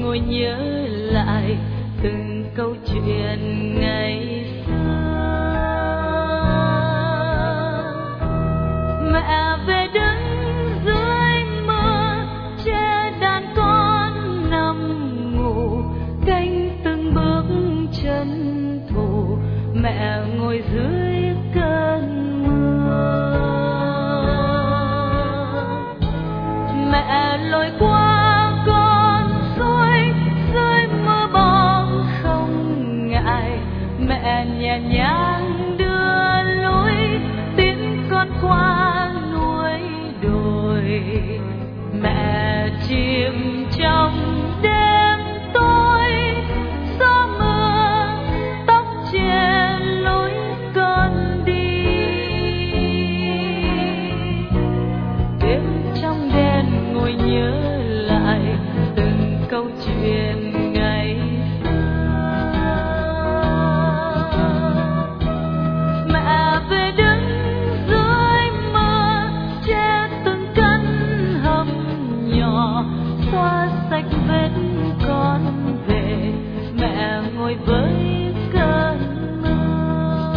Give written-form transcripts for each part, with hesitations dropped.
ngồi nhớ lại từng câu chuyện ngày xưa. Mẹ về đứng dưới mưa che đàn con nằm ngủ, canh từng bước chân thủ. Mẹ ngồi dưới cơn mưa, mẹ lội qua con suối dưới mưa bom không ngại. Mẹ nhẹ nhàng đưa lối tiễn con qua núi đồi. Mẹ chìm trong đêm tối, gió mưa tóc che lối con đi. Đêm trong đen ngồi nhớ lại từng câu chuyện ngày xưa. Mẹ về đứng dưới mưa che từng căn hầm nhỏ, xóa sạch vết con về. Mẹ ngồi với cơn mưa,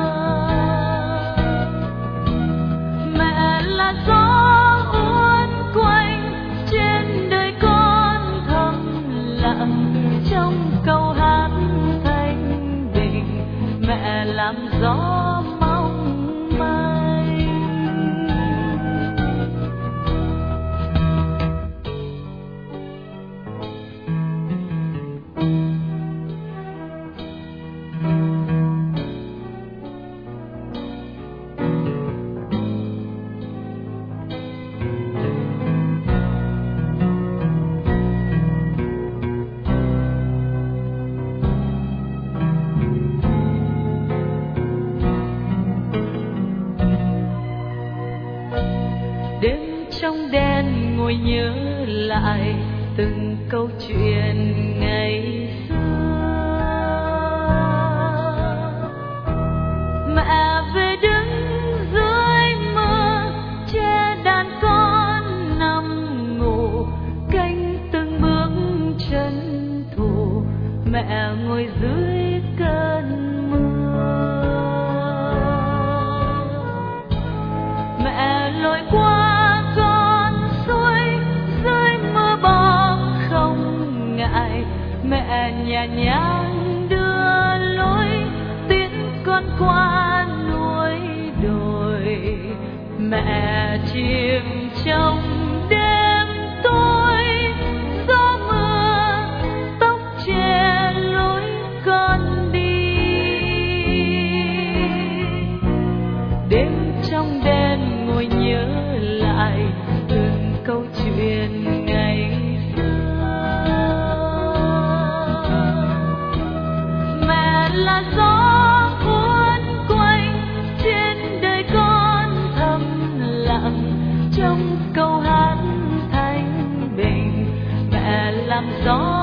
mẹ là gió uốn quanh trên đời con thầm lặng. Trong câu hát thanh bình mẹ làm gió mong manh. Đêm trong đen ngồi nhớ lại từng câu chuyện ngày xưa. Mẹ về đứng dưới mưa che đàn con nằm ngủ, canh từng bước chân thủ. Mẹ ngồi dưới cơn mưa, mẹ lội qua con suối dưới mưa bom không ngại. Mẹ nhẹ nhàng đưa lối tiễn con qua núi đồi. Mẹ chìm trong đêm tối, gió mưa tóc che lối con đi. Đêm trong đen ngồi nhớ lại từng câu chuyện ngày xưa. Mẹ là gió cuốn quanh trên đời con thầm lặng. Trong câu hát thanh bình mẹ làm gió